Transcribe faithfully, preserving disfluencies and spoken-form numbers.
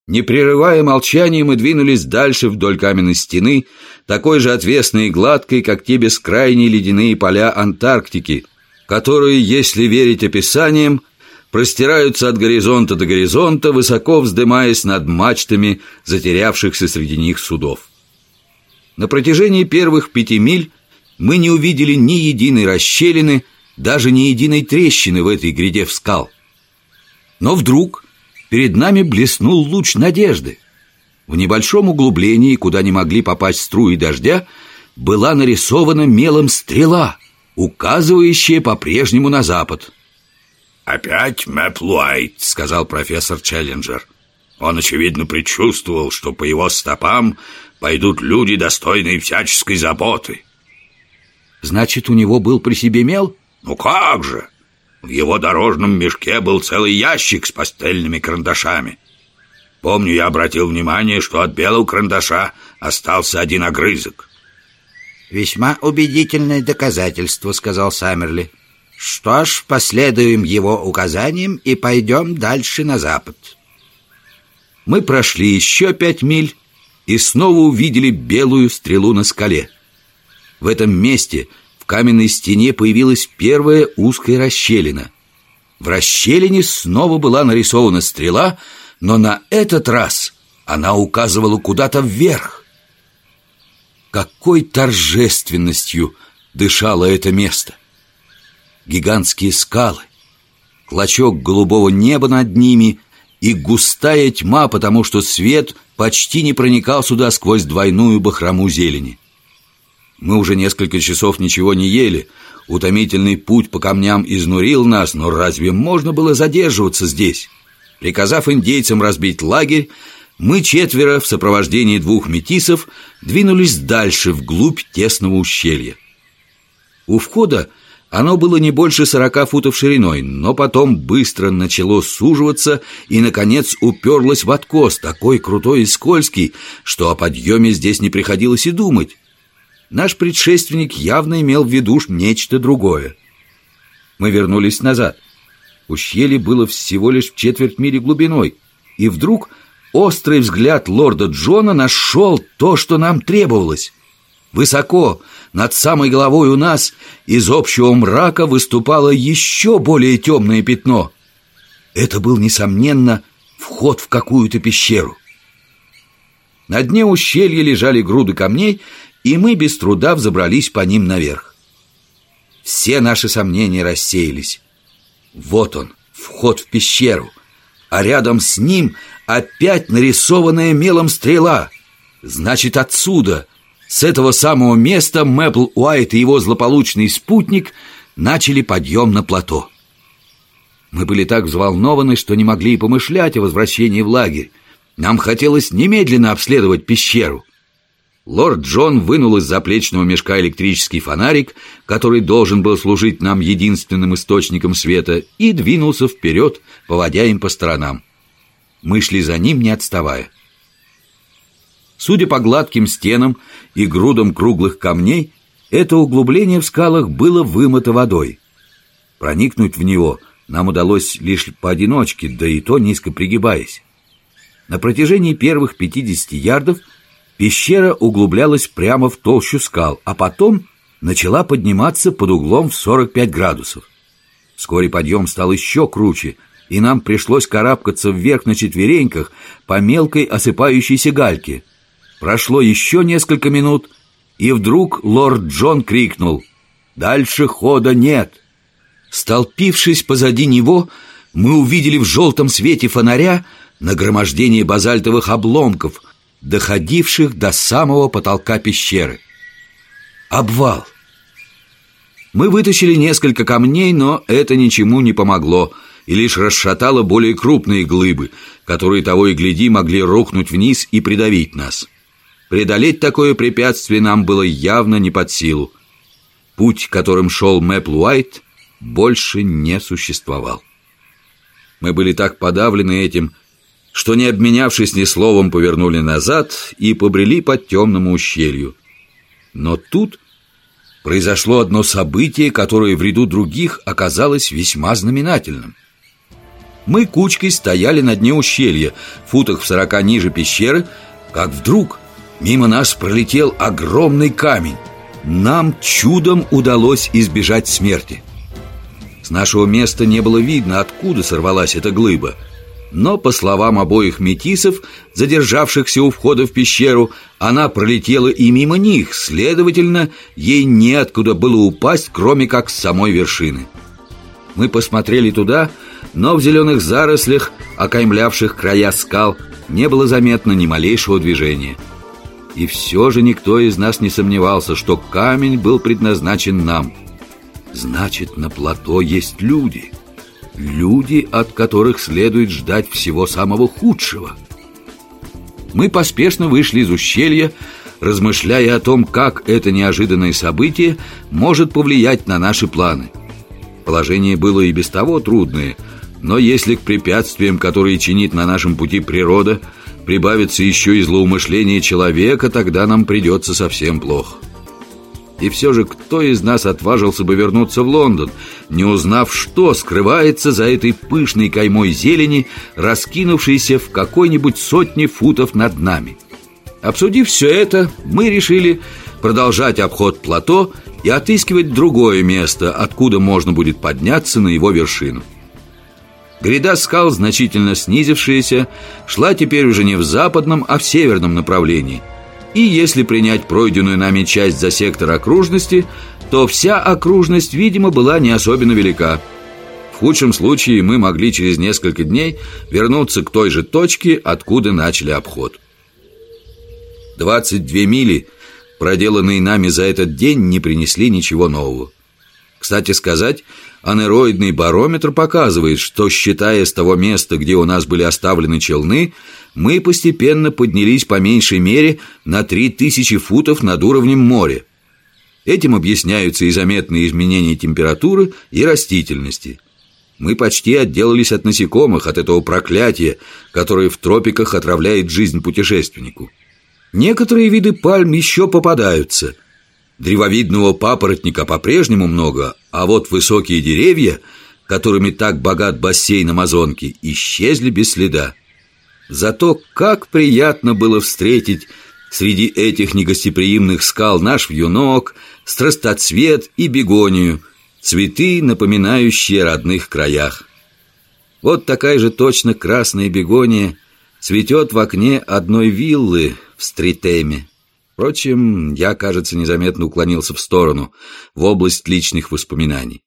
Не прерывая молчания, мы двинулись дальше вдоль каменной стены, такой же отвесной и гладкой, как те бескрайние ледяные поля Антарктики, которые, если верить описаниям, простираются от горизонта до горизонта, высоко вздымаясь над мачтами затерявшихся среди них судов. На протяжении первых пяти миль мы не увидели ни единой расщелины, даже ни единой трещины в этой гряде в скал. Но вдруг перед нами блеснул луч надежды. В небольшом углублении, куда не могли попасть струи дождя, была нарисована мелом стрела, указывающая по-прежнему на запад. «Опять Мэпл Уайт», — сказал профессор Челленджер. «Он, очевидно, предчувствовал, что по его стопам пойдут люди, достойные всяческой заботы». «Значит, у него был при себе мел?» «Ну как же! В его дорожном мешке был целый ящик с пастельными карандашами. Помню, я обратил внимание, что от белого карандаша остался один огрызок». «Весьма убедительное доказательство», — сказал Саммерли. «Что ж, последуем его указаниям и пойдем дальше на запад». Мы прошли еще пять миль и снова увидели белую стрелу на скале. В этом месте в каменной стене появилась первая узкая расщелина. В расщелине снова была нарисована стрела, но на этот раз она указывала куда-то вверх. Какой торжественностью дышало это место! Гигантские скалы, клочок голубого неба над ними и густая тьма, потому что свет почти не проникал сюда сквозь двойную бахрому зелени. Мы уже несколько часов ничего не ели. Утомительный путь по камням изнурил нас, но разве можно было задерживаться здесь? Приказав индейцам разбить лагерь, мы четверо в сопровождении двух метисов двинулись дальше, вглубь тесного ущелья. У входа оно было не больше сорока футов шириной, но потом быстро начало суживаться и, наконец, уперлось в откос, такой крутой и скользкий, что о подъеме здесь не приходилось и думать. Наш предшественник явно имел в виду нечто другое. Мы вернулись назад. Ущелье было всего лишь в четверть мили глубиной, и вдруг острый взгляд лорда Джона нашел то, что нам требовалось. Высоко, над самой головой у нас, из общего мрака выступало еще более темное пятно. Это был, несомненно, вход в какую-то пещеру. На дне ущелья лежали груды камней, и мы без труда взобрались по ним наверх. Все наши сомнения рассеялись. Вот он, вход в пещеру, а рядом с ним опять нарисованная мелом стрела. Значит, отсюда, с этого самого места, Мэпл Уайт и его злополучный спутник начали подъем на плато. Мы были так взволнованы, что не могли и помышлять о возвращении в лагерь. Нам хотелось немедленно обследовать пещеру. Лорд Джон вынул из заплечного мешка электрический фонарик, который должен был служить нам единственным источником света, и двинулся вперед, поводя им по сторонам. Мы шли за ним, не отставая. Судя по гладким стенам и грудам круглых камней, это углубление в скалах было вымыто водой. Проникнуть в него нам удалось лишь поодиночке, да и то низко пригибаясь. На протяжении первых пятидесяти ярдов пещера углублялась прямо в толщу скал, а потом начала подниматься под углом в сорок пять градусов. Вскоре подъем стал еще круче, и нам пришлось карабкаться вверх на четвереньках по мелкой осыпающейся гальке. Прошло еще несколько минут, и вдруг лорд Джон крикнул: «Дальше хода нет!» Столпившись позади него, мы увидели в желтом свете фонаря нагромождение базальтовых обломков, доходивших до самого потолка пещеры. Обвал! Мы вытащили несколько камней, но это ничему не помогло и лишь расшатало более крупные глыбы, которые, того и гляди, могли рухнуть вниз и придавить нас. Преодолеть такое препятствие нам было явно не под силу. Путь, которым шел Мэпл Уайт, больше не существовал. Мы были так подавлены этим, что, не обменявшись ни словом, повернули назад и побрели по темному ущелью. Но тут произошло одно событие, которое в ряду других оказалось весьма знаменательным. Мы кучкой стояли на дне ущелья, в футах в сорока ниже пещеры, как вдруг мимо нас пролетел огромный камень. Нам чудом удалось избежать смерти. С нашего места не было видно, откуда сорвалась эта глыба. Но, по словам обоих метисов, задержавшихся у входа в пещеру, она пролетела и мимо них, следовательно, ей неоткуда было упасть, кроме как с самой вершины. Мы посмотрели туда, но в зеленых зарослях, окаймлявших края скал, не было заметно ни малейшего движения. И все же никто из нас не сомневался, что камень был предназначен нам. Значит, на плато есть люди. Люди, от которых следует ждать всего самого худшего. Мы поспешно вышли из ущелья, размышляя о том, как это неожиданное событие может повлиять на наши планы. Положение было и без того трудное, но если к препятствиям, которые чинит на нашем пути природа, прибавится еще и злоумышление человека, тогда нам придется совсем плохо. И все же, кто из нас отважился бы вернуться в Лондон, не узнав, что скрывается за этой пышной каймой зелени, раскинувшейся в какой-нибудь сотне футов над нами? Обсудив все это, мы решили продолжать обход плато и отыскивать другое место, откуда можно будет подняться на его вершину. Гряда скал, значительно снизившаяся, шла теперь уже не в западном, а в северном направлении. И если принять пройденную нами часть за сектор окружности, то вся окружность, видимо, была не особенно велика. В худшем случае мы могли через несколько дней вернуться к той же точке, откуда начали обход. двадцать две мили, проделанные нами за этот день, не принесли ничего нового. Кстати сказать, анероидный барометр показывает, что, считая с того места, где у нас были оставлены челны, мы постепенно поднялись по меньшей мере на три тысячи футов над уровнем моря. Этим объясняются и заметные изменения температуры и растительности. Мы почти отделались от насекомых, от этого проклятия, которое в тропиках отравляет жизнь путешественнику. Некоторые виды пальм еще попадаются. Древовидного папоротника по-прежнему много, а вот высокие деревья, которыми так богат бассейн Амазонки, исчезли без следа. Зато как приятно было встретить среди этих негостеприимных скал наш вьюнок, страстоцвет и бегонию, цветы, напоминающие о родных краях. Вот такая же точно красная бегония цветет в окне одной виллы в Стритеме. Впрочем, я, кажется, незаметно уклонился в сторону, в область личных воспоминаний.